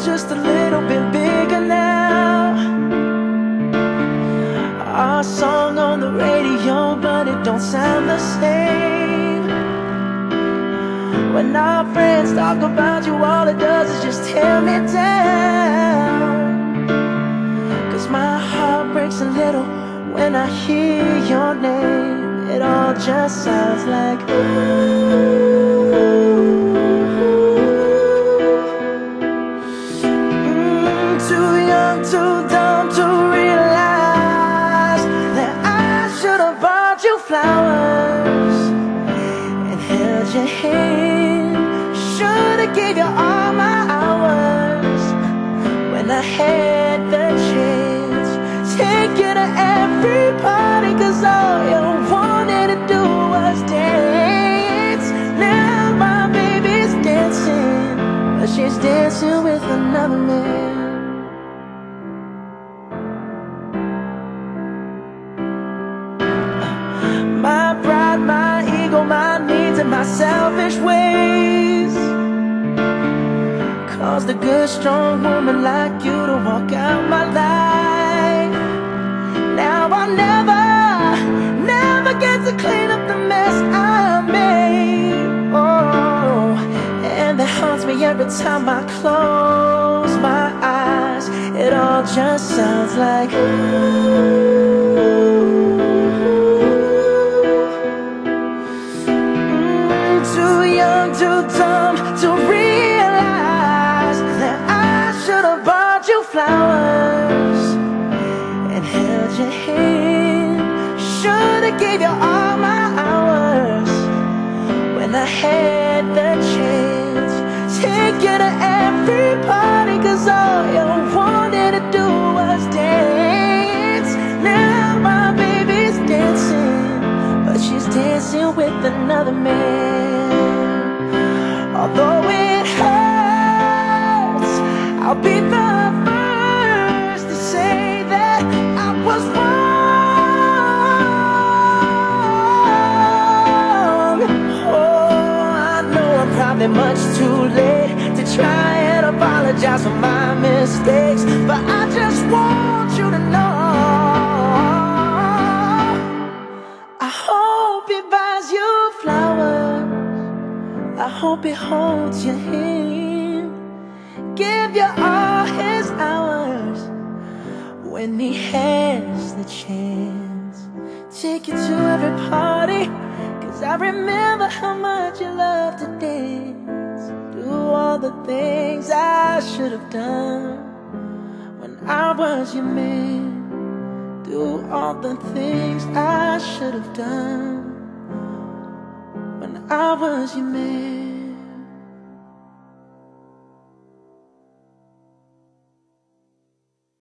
just a little bit bigger now. Our song on the radio, but it don't sound the same. When our friends talk about you, all it does is just tear me down. 'Cause my heart breaks a little when I hear your name. It all just sounds like too young, too dumb to realize that I should have bought you flowers and held your hand. Should have gave you all my hours when I had the chance. Take you to every party, 'cause all you wanted to do was dance. Now my baby's dancing, but she's dancing with another man. My pride, my ego, my needs, and my selfish ways caused a good, strong woman like you to walk out my life. Now I'll never get to clean up the mess I made. Oh, and that haunts me every time I close my eyes. It all just sounds like too young, too dumb to realize that I should have bought you flowers and held your hand. Should have gave you all my hours when I had the chance. Take you to every party, 'cause all you wanted to do was dance. Now my baby's dancing, but she's dancing with another man. Although it hurts, I'll be the first to say that I was wrong. Oh, I know I'm probably much too late to try and apologize for my mistakes, but I just want you to know I hope he buys you flowers. I hope he holds your hand, give you all his hours when he has the chance. Take you to every party, 'cause I remember how much you love to dance. Do all the things I should have done when I was your man. Do all the things I should have done when I was your man.